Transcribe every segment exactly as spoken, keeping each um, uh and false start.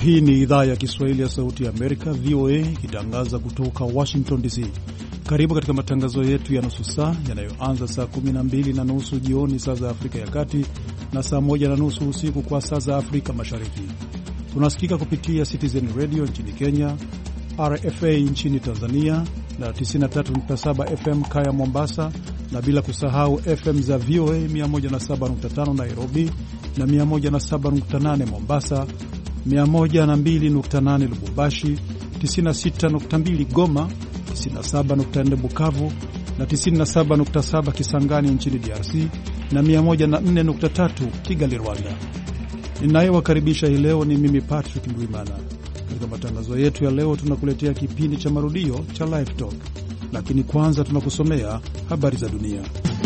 Hii ni idhaa ya Kiswahili ya Sauti ya Amerika, V O A, ikitangaza kutoka Washington D C. Karibu katika matangazo yetu ya nusu saa yanayoanza saa kumi na mbili na nusu jioni saa za Afrika ya Kati na saa moja na nusu usiku kwa saa za Afrika Mashariki. Tunasikika kupitia Citizen Radio nchini Kenya, R F A nchini Tanzania na tisini na tatu nukta saba F M Kaya Mombasa, na bila kusahau F M za V O A mia moja na saba nukta tano Nairobi na mia moja na saba nukta nane Mombasa, mia moja na mbili nukta nane Lubumbashi, tisini na sita nukta mbili Goma, tisini na saba nukta nne Bukavu na tisini na saba nukta saba Kisangani nchini D R C na mia moja na nne nukta tatu Kigali, Rwanda. Ninayewakaribisha hii leo ni mimi Patrick Ndwimana. Katika matangazo yetu ya leo tunakuletea kipindi cha marudio cha Live Talk, lakini kwanza tunakusomea habari za dunia.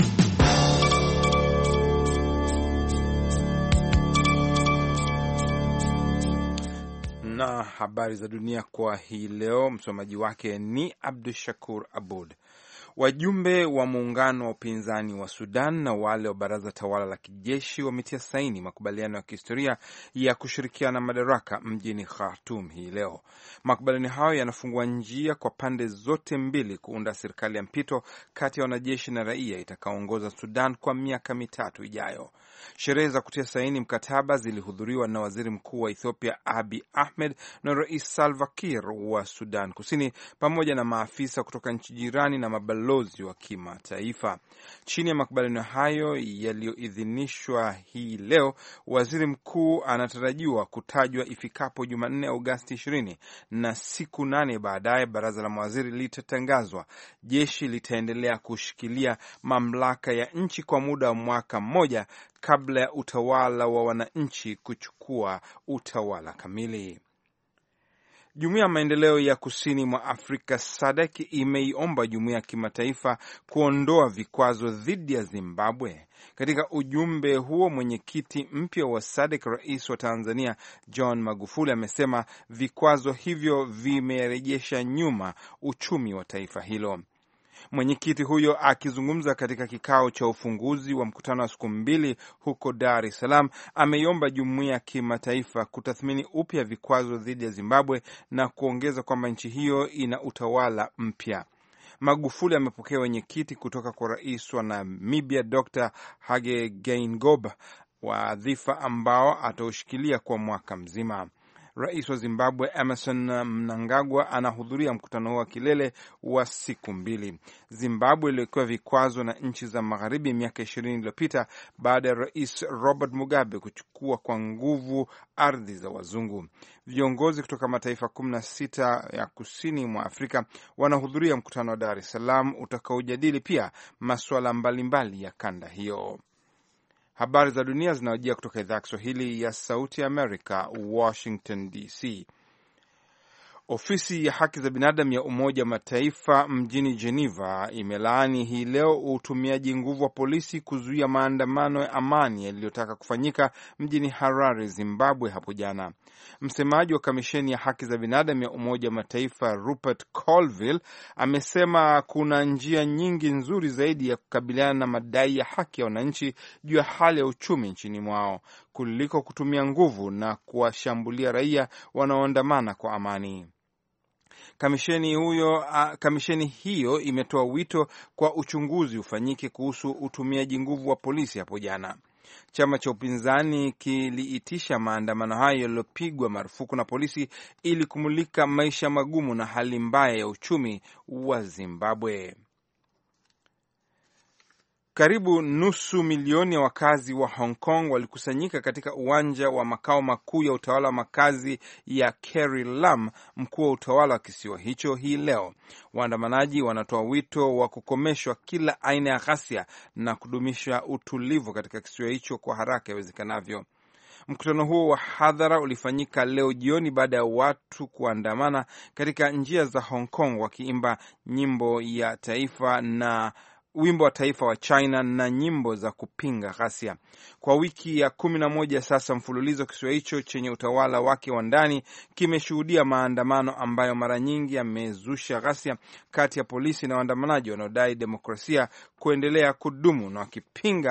Na habari za dunia kwa hii leo, msomaji wake ni Abdushakur Abud. Wajumbe wa muungano wa upinzani wa Sudan na wale wa baraza tawala la kijeshi wametia saini makubaliano ya kihistoria ya kushirikiana madaraka mjini Khartoum hii leo. Makubaliano hayo yanafungua njia kwa pande zote mbili kuunda serikali ya mpito kati ya wanajeshi na raia itakaoongoza Sudan kwa miaka mitatu ijayo. Sherehe za kutia saini mkataba zilihudhuriwa na waziri mkuu wa Ethiopia Abiy Ahmed na Rais Salva Kiir wa Sudan Kusini pamoja na maafisa kutoka nchi jirani na mabalozi wa kimataifa. Chini ya makubaliano hayo yaliyoidhinishwa hii leo, waziri mkuu anatarajiwa kutajwa ifikapo Jumanne Agosti ishirini, na siku nane baadaye baraza la mawaziri litatangazwa. Jeshi litaendelea kushikilia mamlaka ya nchi kwa muda wa mwaka mmoja kabla ya utawala wa wananchi kuchukua utawala kamili. Jumuiya ya maendeleo ya kusini mwa Afrika S A D C imeiomba jumuiya ya kimataifa kuondoa vikwazo dhidi ya Zimbabwe. Katika ujumbe huo, mwenyekiti mpya wa S A D C, rais wa Tanzania John Magufuli, amesema vikwazo hivyo vimerejesha nyuma uchumi wa taifa hilo. Mwenyekiti huyo akizungumza katika kikao cha ufunguzi wa mkutano wa siku mbili huko Dar es Salaam ameiomba jumuiya ya kimataifa kutathmini upya vikwazo dhidi ya Zimbabwe na kuongeza kwamba nchi hiyo ina utawala mpya. Magufuli amepokea wenyekiti kutoka kwa rais wa Namibia Doctor Hage Geingob, wadhifa ambao ataushikilia kwa mwaka mzima. Rais wa Zimbabwe Emmerson Mnangagwa anahudhuria mkutano huo wa kilele wa siku mbili. Zimbabwe iliwekewa vikwazo na nchi za magharibi miaka ishirini iliyopita baada ya Rais Robert Mugabe kuchukua kwa nguvu ardhi za wazungu. Viongozi kutoka mataifa kumi na sita ya kusini mwa Afrika wanahudhuria mkutano wa Dar es Salaam utakaojadili pia masuala mbalimbali ya kanda hiyo. Habari za dunia zinawajia kutoka idhaa ya Kiswahili ya Sauti ya Amerika, Washington D C. Ofisi ya haki za binadamu ya Umoja wa Mataifa mjini Geneva imelaani hii leo utumiaji nguvu wa polisi kuzuia maandamano ya amani yaliyotaka kufanyika mjini Harare, Zimbabwe hapo jana. Msemaji wa kamisheni ya haki za binadamu ya Umoja wa Mataifa Rupert Colville amesema kuna njia nyingi nzuri zaidi ya kukabiliana na madai ya haki ya wananchi juu ya hali ya uchumi nchini mwao kuliko kutumia nguvu na kuwashambulia raia wanaoandamana kwa amani. Kamisheni huyo, kamisheni hiyo imetoa wito kwa uchunguzi ufanyike kuhusu utumiaji nguvu wa polisi hapo jana. Chama cha upinzani kiliitisha maandamano hayo yaliyopigwa marufuku na polisi ili kumulika maisha magumu na hali mbaya ya uchumi wa Zimbabwe. Karibu nusu milioni ya wakazi wa Hong Kong walikusanyika katika uwanja wa makao makuu ya utawala wa makazi ya Carrie Lam, mkuu wa utawala wa kisiwa hicho hii leo. Waandamanaji wanatoa wito wa kukomeshwa kila aina ya ghasia na kudumisha utulivu katika kisiwa hicho kwa haraka iwezekanavyo. Mkutano huo wa hadhara ulifanyika leo jioni baada ya watu kuandamana katika njia za Hong Kong wakiimba nyimbo ya taifa na wimbo wa taifa wa China na nyimbo za kupinga ghasia. Kwa wiki ya kumi na moja sasa mfululizo, kisiwa hicho chenye utawala wake wa ndani kimeshuhudia maandamano ambayo mara nyingi yamezusha ghasia kati ya polisi na waandamanaji wanaodai demokrasia kuendelea kudumu na wakipinga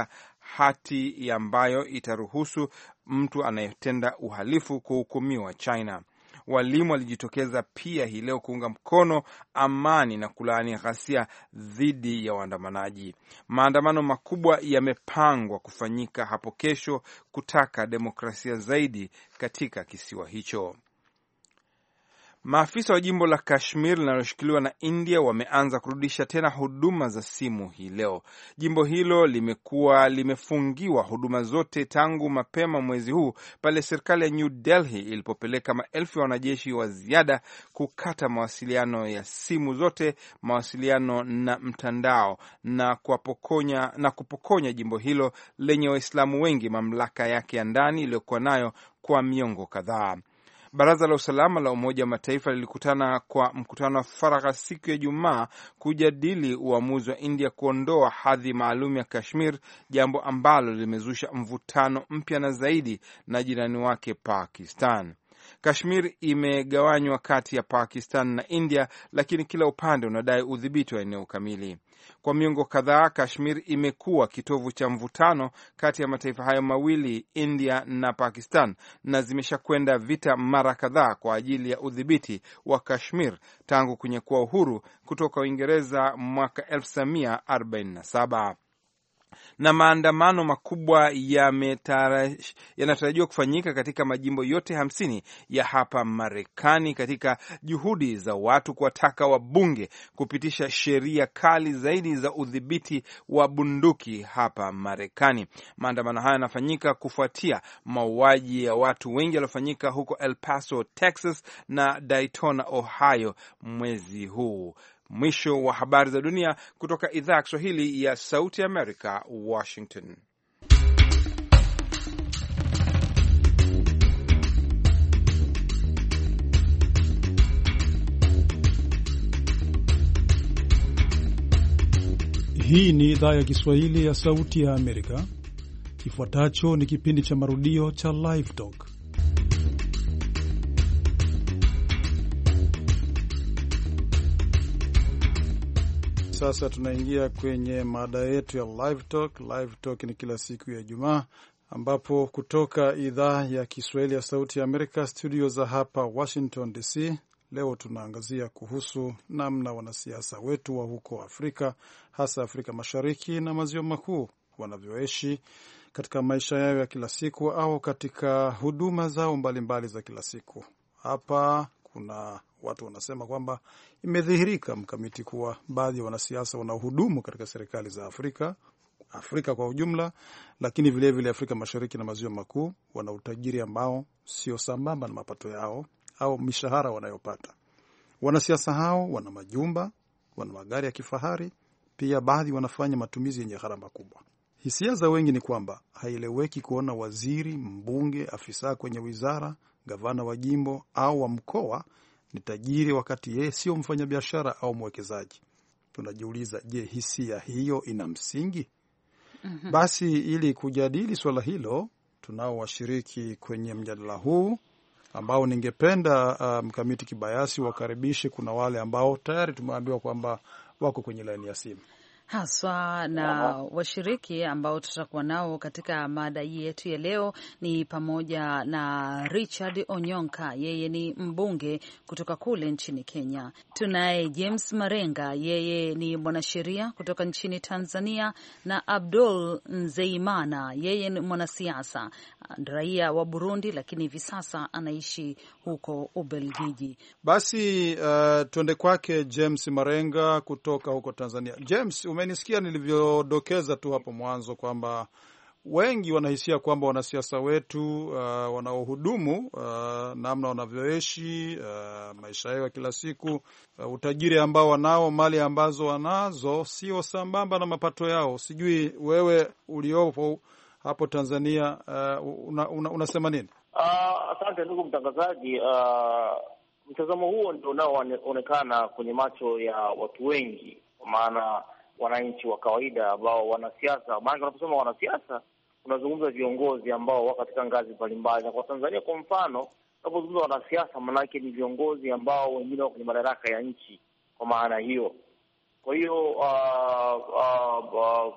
hati ambayo itaruhusu mtu anayetenda uhalifu kuhukumiwa China. Walimu walijitokeza pia hii leo kuunga mkono amani na kulaani ghasia dhidi ya waandamanaji. Maandamano makubwa yamepangwa kufanyika hapo kesho kutaka demokrasia zaidi katika kisiwa hicho. Maafisa wa jimbo la Kashmir linaloshikiliwa na India wameanza kurudisha tena huduma za simu hii leo. Jimbo hilo limekuwa limefungiwa huduma zote tangu mapema mwezi huu pale serikali ya New Delhi ilipopeleka maelfu ya wanajeshi wa ziada kukata mawasiliano ya simu zote, mawasiliano na mtandao na kupokonya na kupokonya jimbo hilo lenye Waislamu wengi mamlaka yake ya ndani iliyokuwa nayo kwa miongo kadhaa. Baraza la usalama la Umoja wa Mataifa lilikutana kwa mkutano wa faragha siku ya Ijumaa kujadili uamuzi wa India kuondoa hadhi maalum ya Kashmir, jambo ambalo limezusha mvutano mpya na zaidi na jirani wake Pakistan. Kashmir imegawanywa kati ya Pakistan na India, lakini kila upande unadai udhibiti wa eneo kamili. Kwa miongo kadhaa, Kashmir imekuwa kitovu cha mvutano kati ya mataifa hayo mawili, India na Pakistan, na zimeshakwenda vita mara kadhaa kwa ajili ya udhibiti wa Kashmir tangu kunyakua uhuru kutoka Uingereza mwaka elfu tisa mia arobaini na saba. Na maandamano makubwa yanatarajiwa kufanyika katika majimbo yote hamsini ya hapa Marekani katika juhudi za watu kuwataka wabunge kupitisha sheria kali zaidi za udhibiti wa bunduki hapa Marekani. Maandamano haya yanafanyika kufuatia mauaji ya watu wengi yaliyofanyika huko El Paso, Texas na Daytona, Ohio mwezi huu. Mwisho wa habari za dunia kutoka idhaa ya Kiswahili ya Sauti ya Amerika, Washington. Hii ni idhaa ya Kiswahili ya Sauti ya Amerika. Kifuatacho ni kipindi cha marudio cha Live Talk. Sasa tunaingia kwenye mada yetu ya Live Talk. Live Talk ni kila siku ya Ijumaa, ambapo kutoka idhaa ya Kiswahili ya Sauti ya Amerika, studio za hapa Washington D C, leo tunaangazia kuhusu namna wanasiasa wetu wa huko Afrika, hasa Afrika Mashariki na Maziwa Makuu, wanavyoishi katika maisha yao ya kila siku au katika huduma zao mbalimbali za kila siku. Hapa kuna watu wanasema kwamba imedhihirika mkamiti kuwa baadhi ya wanasiasa wanaohudumu katika serikali za Afrika, Afrika kwa ujumla, lakini vile vile Afrika Mashariki na Maziwa Makuu, wana utajiri ambao sio sambamba na mapato yao au mishahara wanayopata. Wanasiasa hao wana majumba, wana magari ya kifahari, pia baadhi wanafanya matumizi yenye gharama kubwa. Hisia za wengi ni kwamba haieleweki kuona waziri, mbunge, afisa kwenye wizara, gavana wa jimbo au wa mkoa ni tajiri wakati yeye sio mfanyabiashara au mwekezaji. Tunajiuliza, je, hisia hiyo ina msingi? Mm-hmm. Basi ili kujadili swala hilo, tunao washiriki kwenye mjadala huu ambao ningependa uh, mkamiti Kibayasi wakaribishe. Kuna wale ambao tayari tumeambiwa kwamba wako kwenye laini ya simu haswa, na washiriki ambao tutakuwa nao katika mada hii yetu ya leo ni pamoja na Richard Onyonka, yeye ni mbunge kutoka kule nchini Kenya. Tunaye James Marenga, yeye ni mwanasheria kutoka nchini Tanzania, na Abdul Nzeimana, yeye ni mwanasiasa raia wa Burundi, lakini hivi sasa anaishi huko Ubelgiji. Basi uh, tuende kwake James Marenga kutoka huko Tanzania. James, umenisikia nilivyodokeza tu hapo mwanzo kwamba wengi wanahisia kwamba wanasiasa wetu uh, wanaohudumu uh, namna wanavyoishi uh, maisha yao ya kila siku, uh, utajiri ambao wanao, mali ambazo wanazo sio sambamba na mapato yao. Sijui wewe uliopo hapo Tanzania uh, una, una, unasema nini? Uh, asante ndugu mtangazaji. Uh, mtazamo huo ndio unaoonekana kwenye macho ya watu wengi, kwa maana wananchi wa kawaida ambao wanasiasa, maana unaposema wanasiasa unazungumza viongozi ambao wako katika ngazi mbalimbali. Na kwa Tanzania kwa mfano, unapozungumza wanasiasa maana yake ni viongozi ambao wengine wako kwenye madaraka ya nchi kwa maana hiyo. Kwa hiyo uh, uh, uh,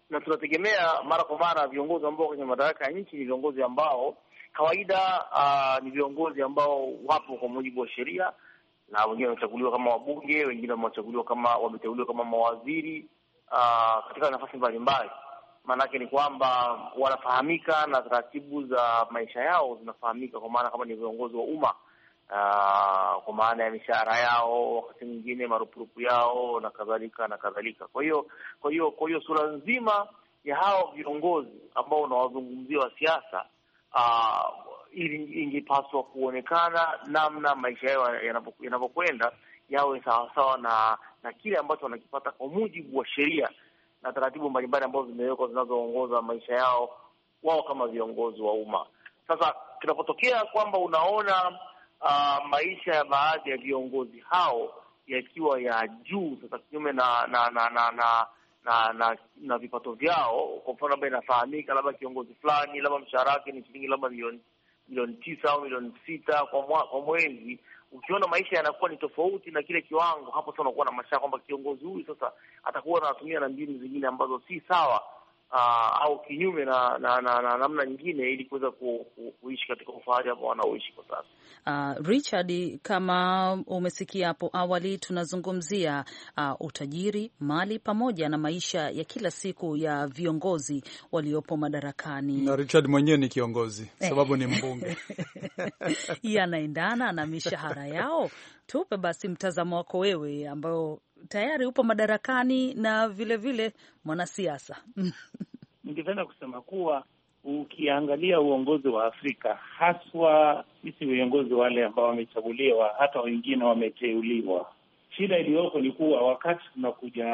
na tunategemea mara kwa mara viongozi ambao kwenye madaraka ya nchi ni viongozi ambao kawaida uh, ni viongozi ambao wapo kwa mujibu wa sheria, na wengine wamechaguliwa kama wabunge, wengine wamechaguliwa kama wameteuliwa kama mawaziri uh, katika nafasi mbalimbali. Maana yake ni kwamba wanafahamika na taratibu za maisha yao zinafahamika, kwa maana kama ni viongozi wa umma uh, kwa maana ya mishahara yao, wakati mwingine marupurupu yao na kadhalika na kadhalika. Kwa hiyo kwa hiyo kwa hiyo sura nzima ya hao viongozi ambao unawazungumzia wa siasa uh, ili ingepaswa kuonekana namna maisha yao yanapokwenda yawe sawa sawa na na kile ambacho wanakipata kwa mujibu wa sheria na taratibu mbalimbali ambazo zimewekwa zinazoongoza maisha yao wao kama viongozi wa umma. Sasa tunapotokea kwamba unaona uh, maisha ya baadhi ya viongozi hao yakiwa ya juu, sasa kinyume na na na na na na, na, na vipato vyao, kwa mfano labda inafahamika labda kiongozi fulani labda mshahara wake ni shilingi labda milioni milioni tisa au milioni sita kwa mwa, kwa mwezi, ukiona maisha yanakuwa ni tofauti na kile kiwango, hapo sasa unakuwa na mashaka kwamba kiongozi huyu sasa atakuwa anatumia na mbinu zingine ambazo si sawa uh, au kinyume na na na, na namna nyingine ili kuweza ku, ku, kuishi katika ufahari ambao wanaoishi kwa sasa. Uh, Richard, kama umesikia hapo awali tunazungumzia uh, utajiri, mali pamoja na maisha ya kila siku ya viongozi waliopo madarakani. Na Richard mwenyewe ni kiongozi sababu ni mbunge. Yanaendana na mishahara yao. Tupe basi mtazamo wako wewe ambao tayari upo madarakani na vile vile mwanasiasa. Ningependa kusema kuwa ukiangalia uongozi wa Afrika, haswa sisi viongozi wale ambao wamechaguliwa, hata wengine wameteuliwa, shida iliyoko ni kuwa wakati tunakuja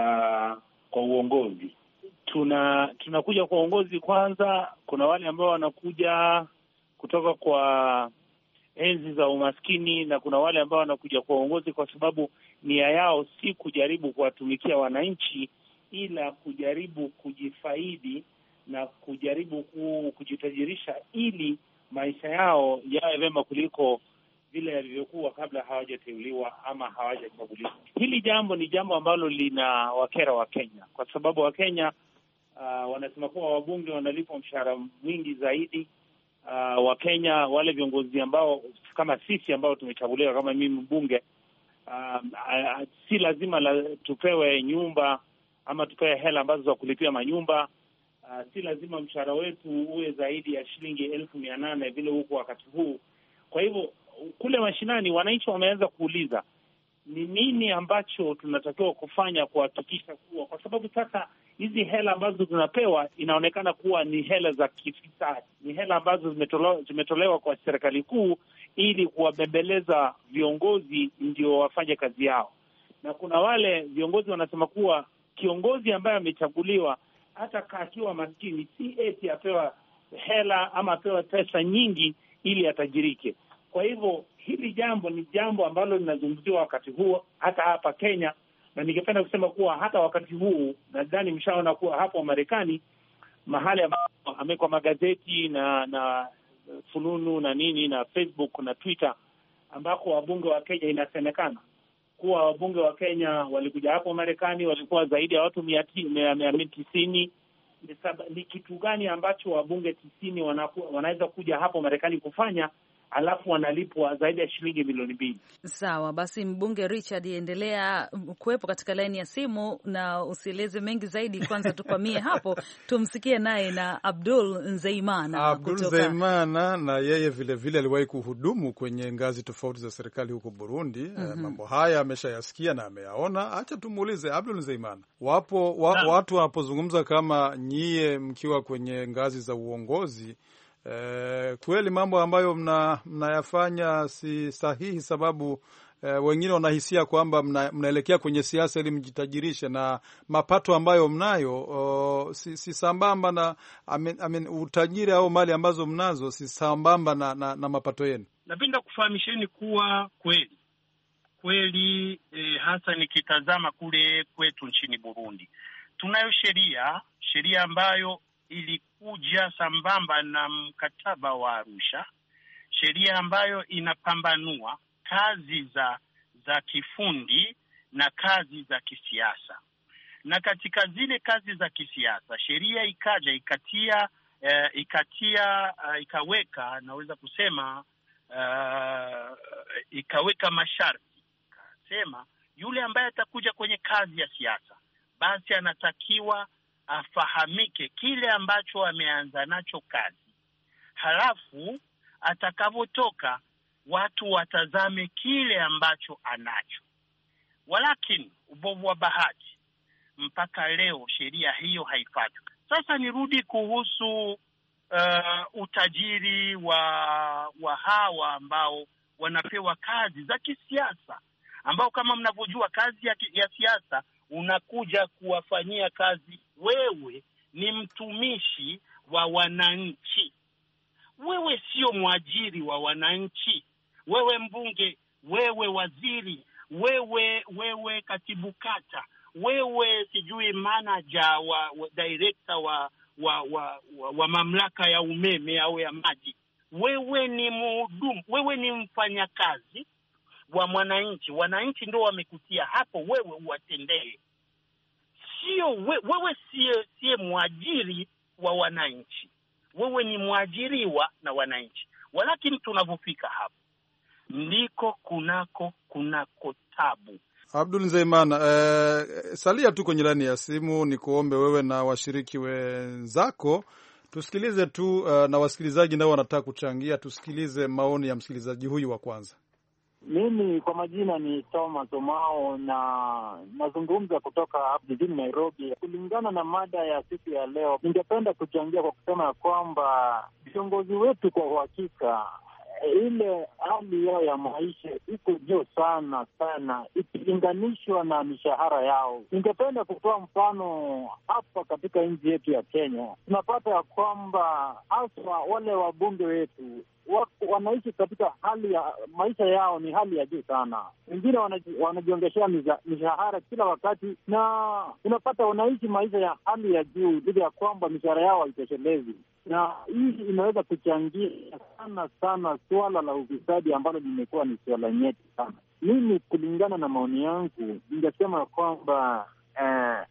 kwa uongozi, tuna tunakuja kwa uongozi kwanza, kuna wale ambao wanakuja kutoka kwa enzi za umaskini na kuna wale ambao wanakuja kwa uongozi kwa sababu nia yao si kujaribu kuwatumikia wananchi, ila kujaribu kujifaidi na kujaribu kujitajirisha ili maisha yao yawe vema kuliko vile yalivyokuwa kabla hawajateuliwa ama hawajachaguliwa. Hili jambo ni jambo ambalo lina wakera wa Kenya, kwa sababu wa Kenya uh, wanasema kuwa wabunge wanalipwa mshahara mwingi zaidi. Uh, wa Kenya wale viongozi ambao kama sisi ambao tumechaguliwa kama mimi mbunge, uh, uh, si lazima la, tupewe nyumba ama tupewe hela ambazo za kulipia manyumba. Uh, si lazima mshahara wetu uwe zaidi ya shilingi elfu mia nane vile huko wakati huu. Kwa hivyo kule mashinani wananchi wameanza kuuliza ni nini ambacho tunatakiwa kufanya kuhakikisha kuwa, kwa sababu sasa hizi hela ambazo tunapewa inaonekana kuwa ni hela za kifisadi, ni hela ambazo zimetolewa, zimetolewa kwa serikali kuu ili kuwabembeleza viongozi ndio wafanye kazi yao. Na kuna wale viongozi wanasema kuwa kiongozi ambaye amechaguliwa hata akiwa maskini si eti apewa hela ama apewa pesa nyingi ili atajirike. Kwa hivyo hili jambo ni jambo ambalo linazungumziwa wakati huo hata hapa Kenya, na ningependa kusema kuwa hata wakati huu nadhani mshaona kuwa hapo Marekani mahali ambapo amekwa magazeti na na fununu na nini na Facebook na Twitter ambako wabunge wa Kenya inasemekana kuwa wabunge wa Kenya walikuja hapo Marekani walikuwa zaidi ya watu mia tisini. Ni kitu gani ambacho wabunge tisini wanaweza kuja hapo Marekani kufanya alafu wanalipwa zaidi ya shilingi milioni mbili? Sawa, basi mbunge Richard, endelea kuwepo katika laini ya simu na usieleze mengi zaidi. Kwanza tukwamie hapo tumsikie naye na Abdul Nzeimana. Abdul kutoka... Nzeimana na yeye vile vile aliwahi kuhudumu kwenye ngazi tofauti za serikali huko Burundi. Mm-hmm. Mambo haya ameshayasikia na ameyaona. Acha tumuulize Abdul Nzeimana. Wapo wa, watu wanapozungumza kama nyie mkiwa kwenye ngazi za uongozi, Eh, kweli mambo ambayo mna, mnayafanya si sahihi, sababu eh, wengine wanahisia kwamba mna, mnaelekea kwenye siasa ili mjitajirishe na mapato ambayo mnayo oh, si, si sambamba na amen, amen, utajiri au mali ambazo mnazo si sambamba na, na, na mapato yenu. Napenda kufahamisheni kuwa kweli kweli eh, hasa nikitazama kule kwetu nchini Burundi tunayo sheria sheria ambayo ilikuja sambamba na mkataba wa Arusha, sheria ambayo inapambanua kazi za za kifundi na kazi za kisiasa. na katika zile kazi za kisiasa sheria ikaja ikatia uh, ikatia uh, ikaweka naweza kusema uh, ikaweka masharti, ikasema yule ambaye atakuja kwenye kazi ya siasa basi anatakiwa afahamike kile ambacho ameanza nacho kazi, halafu atakavyotoka watu watazame kile ambacho anacho. Walakini ubovu wa bahati, mpaka leo sheria hiyo haifuatwi. Sasa nirudi kuhusu uh, utajiri wa wa hawa ambao wanapewa kazi za kisiasa, ambao kama mnavyojua kazi ya, ya siasa unakuja kuwafanyia kazi. Wewe ni mtumishi wa wananchi, wewe sio mwajiri wa wananchi. Wewe mbunge, wewe waziri, wewe wewe katibu kata, wewe sijui manager wa, wa director wa wa, wa wa wa mamlaka ya umeme au ya maji, wewe ni mhudumu, wewe ni mfanyakazi wa mwananchi. Wananchi ndio wamekutia hapo, wewe uwatendee. Sio we, wewe sie sie mwajiri wa wananchi, wewe ni mwajiriwa na wananchi. Walakini tunavyofika hapo ndiko kunako kunako tabu. Abdul Nzeimana, eh, salia tu kwenye laini ya simu, ni kuombe wewe na washiriki wenzako tusikilize tu, uh, na wasikilizaji nao wanataka kuchangia, tusikilize maoni ya msikilizaji huyu wa kwanza. Mimi kwa majina ni Thomas Omao na nazungumza kutoka hapa jijini Nairobi. Kulingana na mada ya siku ya leo, ningependa kuchangia kwa kusema ya kwamba viongozi wetu kwa uhakika ile hali yao ya maisha iko juu sana sana ikilinganishwa na mishahara yao. Ningependa kutoa mfano hapa katika nchi yetu ya Kenya. Tunapata ya kwamba hasa wale wabunge wetu wanaishi katika hali ya maisha yao ni hali ya juu sana. Wengine wanajiongeshea mishahara kila wakati, na unapata wanaishi maisha ya hali ya juu bila ya kwamba mishahara yao haitoshelezi, na hii inaweza kuchangia sana sana suala la ufisadi ambalo limekuwa ni suala nyeti sana. Mimi kulingana na maoni yangu ningesema kwamba eh,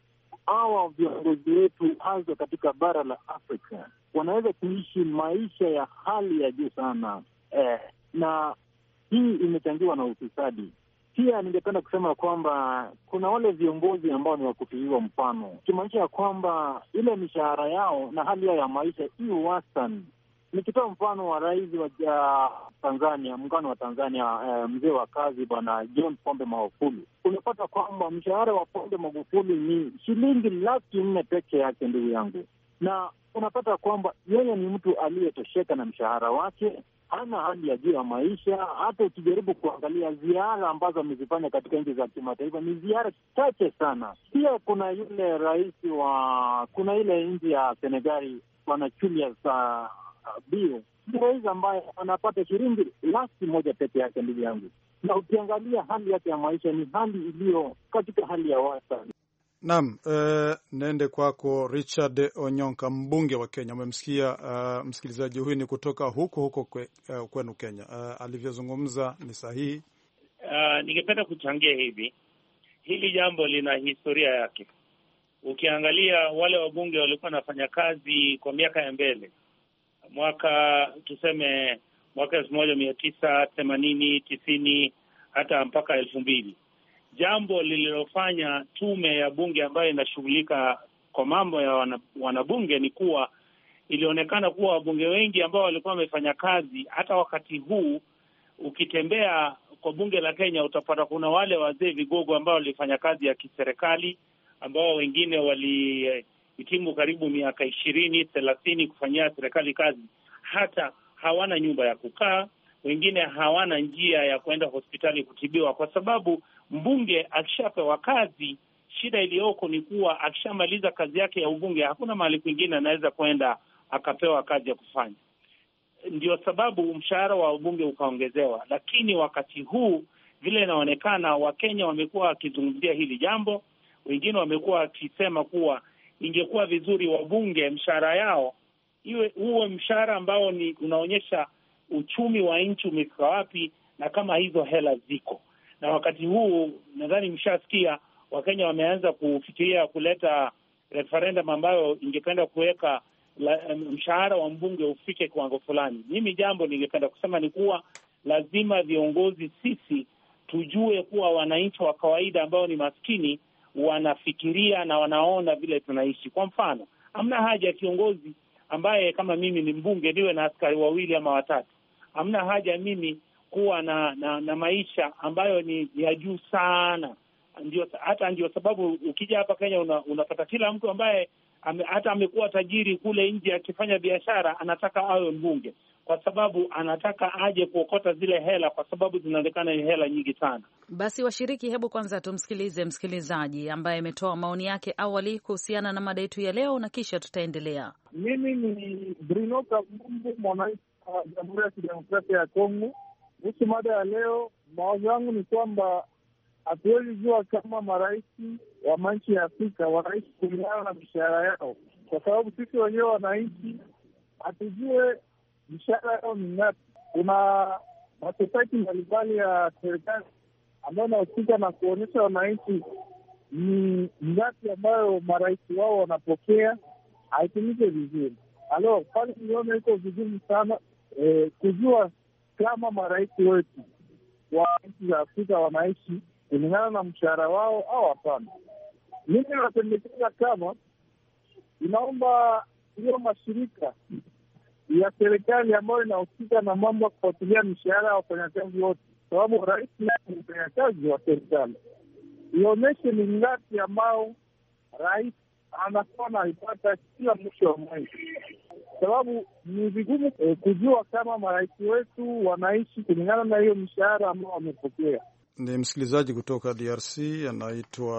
hawa viongozi wetu hasa katika bara la Afrika wanaweza kuishi maisha ya hali ya juu sana eh, na hii imechangiwa na ufisadi. Pia ningependa kusema kwamba kuna wale viongozi ambao ni wakupigiwa mfano, kimaanisha ya kwamba ile mishahara yao na hali yao ya maisha hii wastani. Nikitoa mfano wa rais wa Tanzania, muungano wa Tanzania, eh, mzee wa kazi bwana John Pombe Magufuli, unapata kwamba mshahara wa Pombe Magufuli ni shilingi laki nne peke yake, ndugu yangu, na unapata kwamba yeye ni mtu aliyetosheka na mshahara wake, hana hali ya juu ya maisha. Hata ukijaribu kuangalia ziara ambazo amezifanya katika nchi za kimataifa ni ziara chache sana. Pia kuna yule rais wa kuna ile nchi ya Senegali bwana Julius uh, Bio, rais ambaye anapata shilingi laki moja peke yake, ndugu yangu, na ukiangalia hali yake ya maisha ni hali iliyo katika hali ya wastani. Naam, uh, nende kwako Richard Onyonka, mbunge wa Kenya. Umemsikia uh, msikilizaji huyu ni kutoka huko huko kwe, uh, kwenu Kenya. Uh, alivyozungumza ni sahihi. Uh, ningependa kuchangia hivi. Hili jambo lina historia yake. Ukiangalia wale wabunge walikuwa wanafanya kazi kwa miaka ya mbele, mwaka tuseme mwaka elfu moja mia tisa themanini, tisini hata mpaka elfu mbili. Jambo lililofanya tume ya bunge ambayo inashughulika kwa mambo ya wanabunge ni kuwa ilionekana kuwa wabunge wengi ambao walikuwa wamefanya kazi, hata wakati huu ukitembea kwa bunge la Kenya utapata kuna wale wazee vigogo ambao walifanya kazi ya kiserikali, ambao wengine walihitimu karibu miaka ishirini, thelathini kufanyia serikali kazi, hata hawana nyumba ya kukaa, wengine hawana njia ya kwenda hospitali kutibiwa, kwa sababu mbunge akishapewa kazi, shida iliyoko ni kuwa akishamaliza kazi yake ya ubunge hakuna mahali kwingine anaweza kwenda akapewa kazi ya kufanya. Ndio sababu mshahara wa ubunge ukaongezewa. Lakini wakati huu vile inaonekana Wakenya wamekuwa wakizungumzia hili jambo, wengine wamekuwa wakisema kuwa ingekuwa vizuri wabunge mshahara yao iwe huo mshahara ambao ni unaonyesha uchumi wa nchi umefika wapi na kama hizo hela ziko. Na wakati huu nadhani mshasikia Wakenya wameanza kufikiria kuleta referendum ambayo ingependa kuweka mshahara wa mbunge ufike kiwango fulani. Mimi jambo ningependa kusema ni kuwa lazima viongozi sisi tujue kuwa wananchi wa kawaida ambao ni maskini wanafikiria na wanaona vile tunaishi. Kwa mfano, hamna haja ya kiongozi ambaye kama mimi ni mbunge niwe na askari wawili ama watatu. Hamna haja mimi kuwa na na, na maisha ambayo ni ya juu sana. Ndio hata ndio sababu ukija hapa Kenya una, unapata kila mtu ambaye ame, hata amekuwa tajiri kule nje akifanya biashara anataka awe mbunge, kwa sababu anataka aje kuokota zile hela, kwa sababu zinaonekana ni hela nyingi sana. Basi washiriki, hebu kwanza tumsikilize msikilizaji ambaye ametoa maoni yake awali kuhusiana na mada yetu ya leo, na kisha tutaendelea. Mimi ni Bruno Kabumbu, mwananchi wa Jamhuri ya Kidemokrasia ya Kongo. Kuhusu mada ya leo, maoni yangu ni kwamba hatuwezi jua kama marais wa manchi ya Afrika wanaishi kulingana na mishahara yao, kwa sababu sisi wenyewe wananchi hatujue mishahara yao ni ngapi. Kuna masosaieti mbalimbali ya serikali ambayo inahusika na kuonyesha wananchi ni ngapi ambayo marais wao wanapokea, haitumike vizuri. Alo, pale niona iko vigumu sana eh, kujua kama marais wetu wa nchi za Afrika wanaishi kulingana na mshahara wao au hapana. Mimi napendekeza kama inaomba hiyo mashirika ya serikali ambayo inahusika na mambo ya kufuatilia mishahara ya wafanyakazi wote, sababu rais ni mfanyakazi wa serikali, ionyeshe ni ngapi ambao rais anakuwa anaipata kila mwisho wa mwezi, sababu ni vigumu eh, kujua kama marais wetu wanaishi kulingana na hiyo mishahara ambao wamepokea. Ni msikilizaji kutoka D R C anaitwa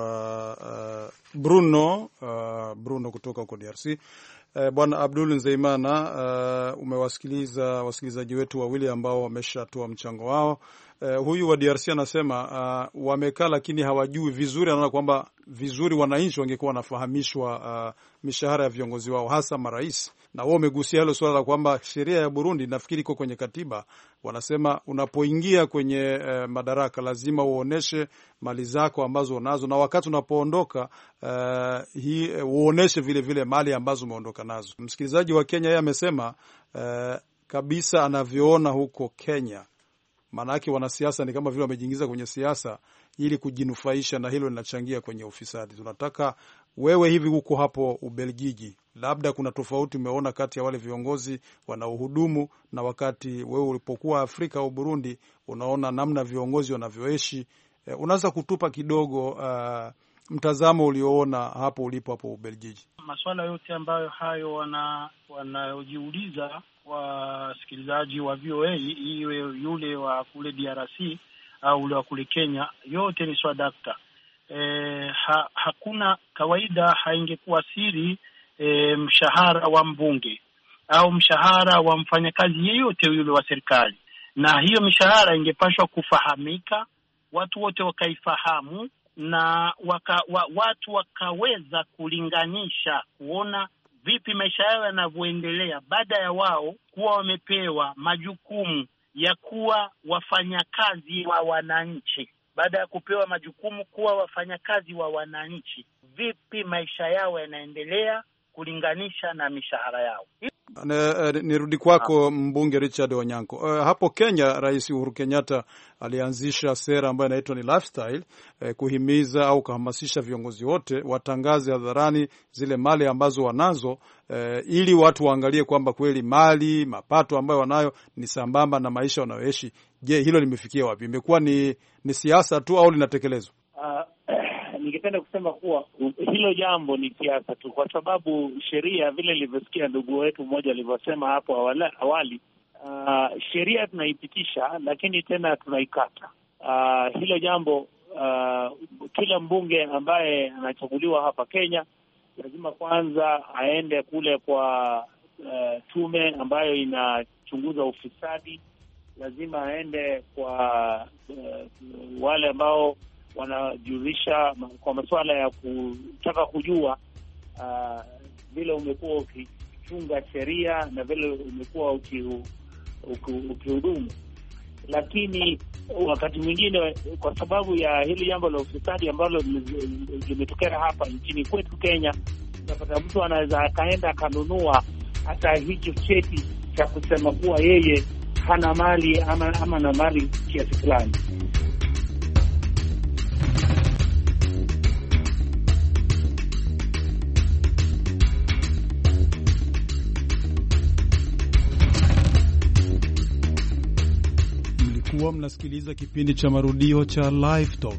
uh, Bruno uh, Bruno kutoka huko D R C. Uh, Bwana Abdul Nzeimana, uh, umewasikiliza wasikilizaji wetu wawili ambao wameshatoa mchango wao. Uh, huyu wa D R C anasema uh, wamekaa lakini hawajui vizuri. Anaona kwamba vizuri wananchi wangekuwa wanafahamishwa uh, mishahara ya viongozi wao, hasa marais. Na wao umegusia hilo swala la kwamba sheria ya Burundi nafikiri iko kwenye katiba, wanasema unapoingia kwenye uh, madaraka lazima uoneshe mali zako ambazo unazo, na wakati unapoondoka uh, hii uh, uoneshe vile vile mali ambazo umeondoka nazo. Msikilizaji wa Kenya yeye amesema uh, kabisa anavyoona huko Kenya, maanake wanasiasa ni kama vile wamejiingiza kwenye siasa ili kujinufaisha, na hilo linachangia kwenye ufisadi. Tunataka wewe hivi huko hapo Ubelgiji, labda kuna tofauti umeona kati ya wale viongozi wanaohudumu na wakati wewe ulipokuwa Afrika au Burundi, unaona namna viongozi wanavyoishi. Eh, unaweza kutupa kidogo uh, mtazamo ulioona hapo ulipo hapo Ubelgiji? Masuala yote ambayo hayo wana wanaojiuliza wasikilizaji wa V O A, iwe yule wa kule D R C au ule wa kule Kenya, yote ni swadakta. E, ha, hakuna kawaida haingekuwa siri e, mshahara wa mbunge au mshahara wa mfanyakazi yeyote yule wa serikali, na hiyo mishahara ingepashwa kufahamika, watu wote wakaifahamu, na waka, wa, watu wakaweza kulinganisha kuona vipi maisha yao yanavyoendelea baada ya wao kuwa wamepewa majukumu ya kuwa wafanyakazi wa wananchi. Baada ya kupewa majukumu kuwa wafanyakazi wa wananchi, vipi maisha yao yanaendelea kulinganisha na mishahara yao. Nirudi kwako mbunge Richard Onyanko. Uh, hapo Kenya Rais Uhuru Kenyatta alianzisha sera ambayo inaitwa ni lifestyle, uh, kuhimiza au kuhamasisha viongozi wote watangaze hadharani zile mali ambazo wanazo, uh, ili watu waangalie kwamba kweli mali, mapato ambayo wanayo ni sambamba na maisha wanayoishi. Je, hilo limefikia wapi? Imekuwa ni ni siasa tu au linatekelezwa? Uh, ningependa kusema kuwa hilo jambo ni siasa tu, kwa sababu sheria vile nilivyosikia ndugu wetu mmoja alivyosema hapo awali, awali uh, sheria tunaipitisha lakini tena tunaikata. Uh, hilo jambo uh, kila mbunge ambaye anachaguliwa hapa Kenya lazima kwanza aende kule kwa uh, tume ambayo inachunguza ufisadi. Lazima aende kwa uh, wale ambao wanajurisha kwa masuala ya kutaka kujua uh, vile umekuwa ukichunga sheria na vile umekuwa ukihudumu. lakini wakati mwingine kwa sababu ya hili jambo la ufisadi ambalo limetokea hapa nchini kwetu Kenya, unapata mtu anaweza akaenda akanunua hata hicho cheti cha kusema kuwa yeye hana mali ama, ama na mali kiasi fulani. Mlikuwa mnasikiliza kipindi cha marudio cha Live Talk.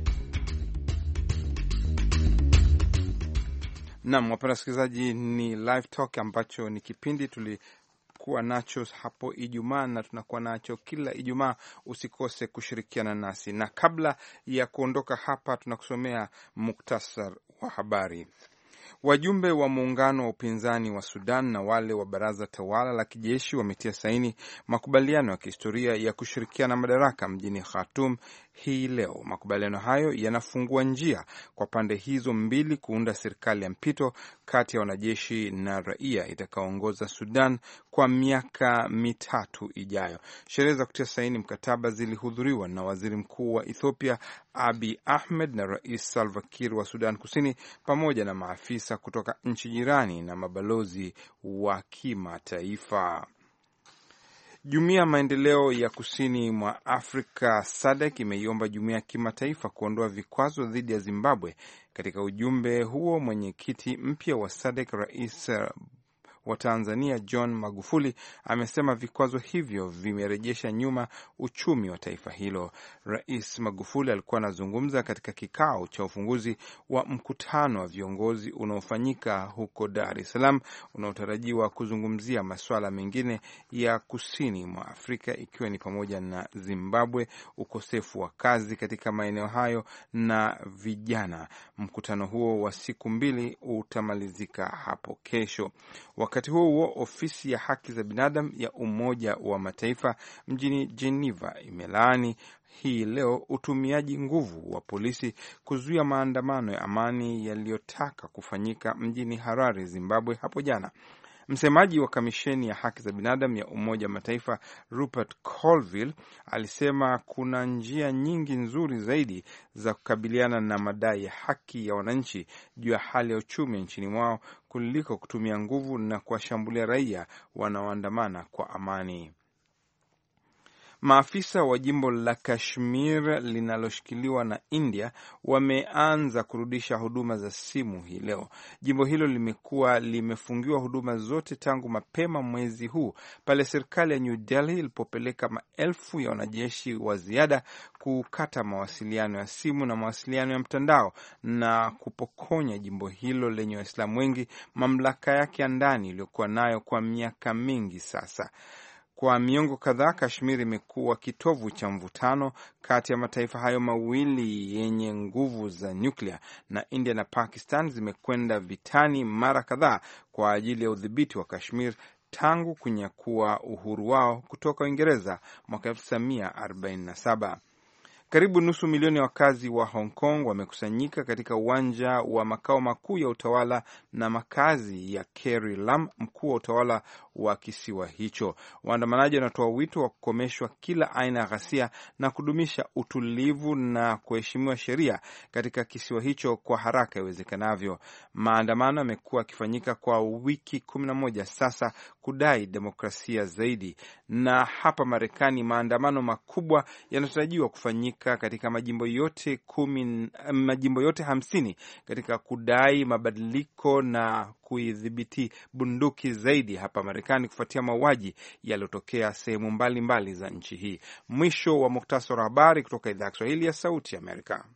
Naam, wapenda wasikilizaji, ni Live Talk ambacho ni kipindi tulikuwa nacho hapo Ijumaa na tunakuwa nacho kila Ijumaa. Usikose kushirikiana nasi, na kabla ya kuondoka hapa tunakusomea muktasar wa habari. Wajumbe wa muungano wa upinzani wa Sudan na wale wa baraza tawala la kijeshi wametia saini makubaliano ya kihistoria ya kushirikiana madaraka mjini Khartoum hii leo. Makubaliano hayo yanafungua njia kwa pande hizo mbili kuunda serikali ya mpito kati ya wanajeshi na raia itakaoongoza Sudan kwa miaka mitatu ijayo. Sherehe za kutia saini mkataba zilihudhuriwa na waziri mkuu wa Ethiopia Abiy Ahmed na Rais Salva Kiir wa Sudan Kusini pamoja na maafisa kutoka nchi jirani na mabalozi wa kimataifa. Jumuiya ya maendeleo ya kusini mwa Afrika S A D C imeiomba jumuiya ya kimataifa kuondoa vikwazo dhidi ya Zimbabwe. Katika ujumbe huo, mwenyekiti mpya wa S A D C Rais wa Tanzania John Magufuli amesema vikwazo hivyo vimerejesha nyuma uchumi wa taifa hilo. Rais Magufuli alikuwa anazungumza katika kikao cha ufunguzi wa mkutano wa viongozi unaofanyika huko Dar es Salaam, unaotarajiwa kuzungumzia masuala mengine ya kusini mwa Afrika ikiwa ni pamoja na Zimbabwe, ukosefu wa kazi katika maeneo hayo na vijana. Mkutano huo wa siku mbili utamalizika hapo kesho. Wakati huo huo, ofisi ya haki za binadamu ya Umoja wa Mataifa mjini Geneva imelaani hii leo utumiaji nguvu wa polisi kuzuia maandamano ya amani yaliyotaka kufanyika mjini Harare, Zimbabwe hapo jana. Msemaji wa kamisheni ya haki za binadamu ya Umoja wa Mataifa Rupert Colville alisema kuna njia nyingi nzuri zaidi za kukabiliana na madai ya haki ya wananchi juu ya hali ya uchumi nchini mwao kuliko kutumia nguvu na kuwashambulia raia wanaoandamana kwa amani. Maafisa wa jimbo la Kashmir linaloshikiliwa na India wameanza kurudisha huduma za simu hii leo. Jimbo hilo limekuwa limefungiwa huduma zote tangu mapema mwezi huu pale serikali ya New Delhi ilipopeleka maelfu ya wanajeshi wa ziada kukata mawasiliano ya simu na mawasiliano ya mtandao na kupokonya jimbo hilo lenye Waislamu wengi mamlaka yake ya ndani iliyokuwa nayo kwa miaka mingi sasa. Kwa miongo kadhaa, Kashmir imekuwa kitovu cha mvutano kati ya mataifa hayo mawili yenye nguvu za nyuklia, na India na Pakistan zimekwenda vitani mara kadhaa kwa ajili ya udhibiti wa Kashmir tangu kunyakua uhuru wao kutoka Uingereza mwaka elfu tisa mia arobaini na saba. Karibu nusu milioni ya wakazi wa Hong Kong wamekusanyika katika uwanja wa makao makuu ya utawala na makazi ya Carrie Lam, mkuu wa utawala wa kisiwa hicho. Waandamanaji wanatoa wito wa kukomeshwa kila aina ya ghasia na kudumisha utulivu na kuheshimiwa sheria katika kisiwa hicho kwa haraka iwezekanavyo. Maandamano yamekuwa yakifanyika kwa wiki kumi na moja sasa kudai demokrasia zaidi. Na hapa Marekani, maandamano makubwa yanatarajiwa kufanyika katika majimbo yote kumi, majimbo yote hamsini katika kudai mabadiliko na kuidhibiti bunduki zaidi hapa Marekani kufuatia mauaji yaliyotokea sehemu mbalimbali za nchi hii. Mwisho wa muktasari wa habari kutoka idhaa ya Kiswahili ya Sauti ya Amerika.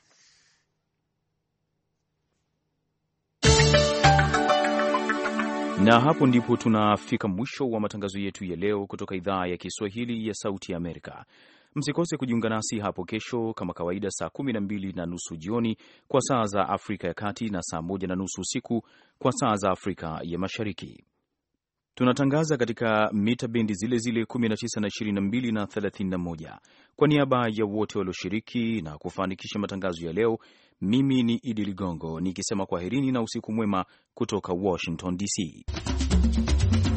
Na hapo ndipo tunafika mwisho wa matangazo yetu ya leo kutoka idhaa ya Kiswahili ya Sauti ya Amerika. Msikose kujiunga nasi hapo kesho kama kawaida, saa kumi na mbili na nusu jioni kwa saa za Afrika ya Kati na saa moja na nusu usiku kwa saa za Afrika ya Mashariki. Tunatangaza katika mita bendi zile zile kumi na tisa na ishirini na mbili na thelathini na moja. Kwa niaba ya wote walioshiriki na kufanikisha matangazo ya leo, mimi ni Idi Ligongo nikisema kwaherini na usiku mwema kutoka Washington D C.